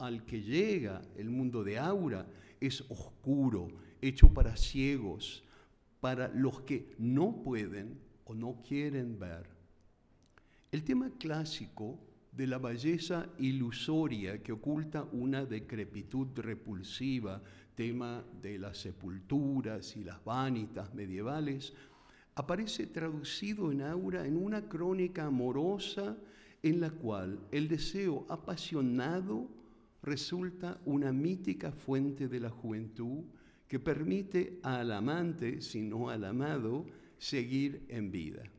al que llega el mundo de Aura es oscuro, hecho para ciegos, para los que no pueden o no quieren ver. El tema clásico de la belleza ilusoria que oculta una decrepitud repulsiva, tema de las sepulturas y las vanitas medievales, aparece traducido en Aura en una crónica amorosa en la cual el deseo apasionado resulta una mítica fuente de la juventud que permite al amante, si no al amado, seguir en vida.